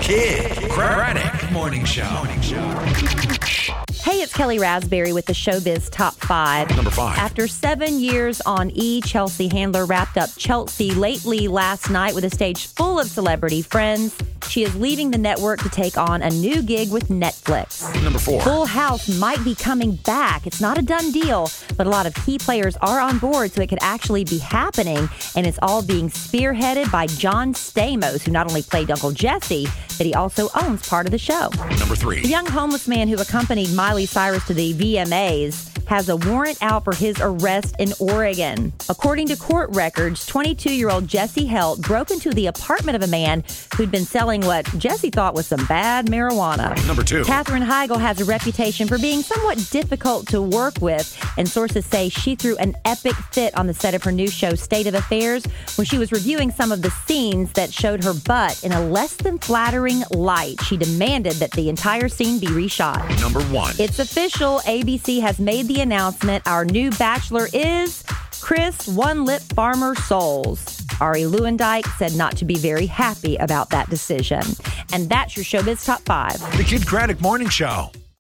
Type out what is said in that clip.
Kid Craddock Morning Show. Hey, it's Kelly Raspberry with the Showbiz Top 5. Number 5. After 7 years on E!, Chelsea Handler wrapped up Chelsea lately last night with a stage full of celebrity friends. She is leaving the network to take on a new gig with Netflix. Number 4. Full House might be coming back. It's not a done deal, but a lot of key players are on board, so it could actually be happening. And it's all being spearheaded by John Stamos, who not only played Uncle Jesse, but he also owns part of the show. Number 3. The young homeless man who accompanied Miley Cyrus to the VMAs has a warrant out for his arrest in Oregon. According to court records, 22-year-old Jesse Helt broke into the apartment of a man who'd been selling what Jesse thought was some bad marijuana. Number 2. Katherine Heigl has a reputation for being somewhat difficult to work with, and sources say she threw an epic fit on the set of her new show, State of Affairs, when she was reviewing some of the scenes that showed her butt in a less than flattering light. She demanded that the entire scene be reshot. Number 1. It's official. ABC has made the announcement. Our new bachelor is Chris One Lip Farmer Souls. Ari Lewandike said not to be very happy about that decision. And that's your Showbiz Top 5. The Kid Craddock Morning Show.